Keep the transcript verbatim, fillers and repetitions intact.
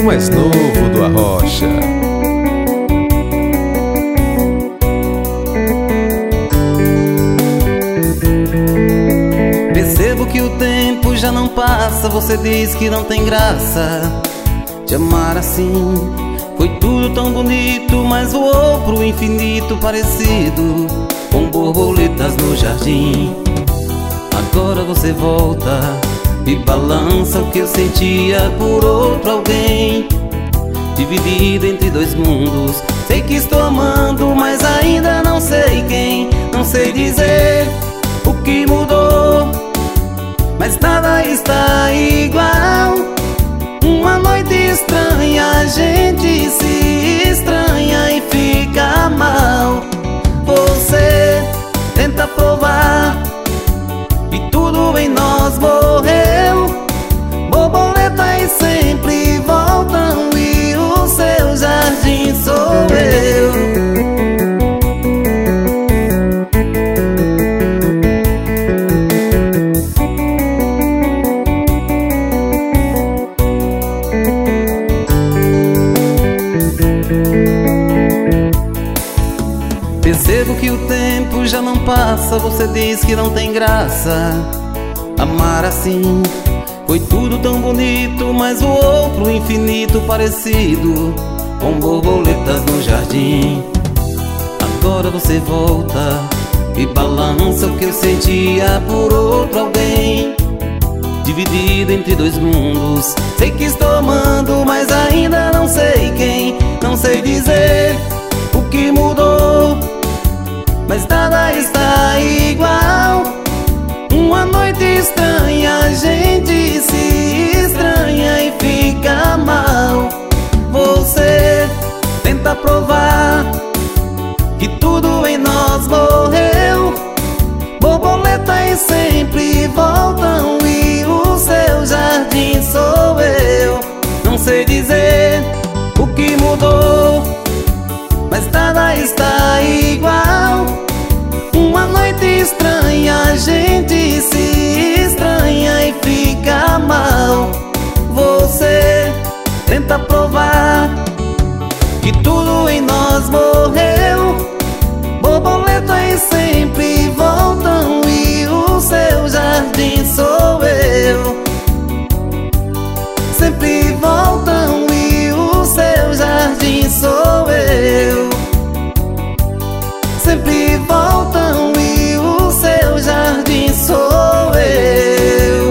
mais novo do Arrocha. Percebo que o tempo já não passa. Você diz que não tem graça te amar assim. Foi tudo tão bonito, mas voou pro infinito, parecido com borboletas no jardim. Agora você volta e balança o que eu sentia por outro alguém. Dividido entre dois mundos, sei que estou amando, mas ainda não sei quem. Não sei dizer o que mudou, mas nada está igual. Uma noite estranha, a gente se estranha e fica mal. Você tenta provar e tudo em nós morreu. Borboletas sempre voltam e o seu jardim sou eu. Percebo que o tempo já não passa. Você diz que não tem graça amar assim. Foi tudo tão bonito, mas voou pro infinito, parecido com borboletas no jardim. Agora você volta e balança o que eu sentia por outro alguém. Dividido entre dois mundos, sei que estou amando, mas ainda não sei quem. Não sei dizer o que mudou, mas nada está igual. Uma noite estranha, a gente se estranha e fica mal. Você tenta provar que tudo em nós morreu. Borboletas sempre voltam e o seu jardim sou eu. Não sei dizer o que mudou, mas nada está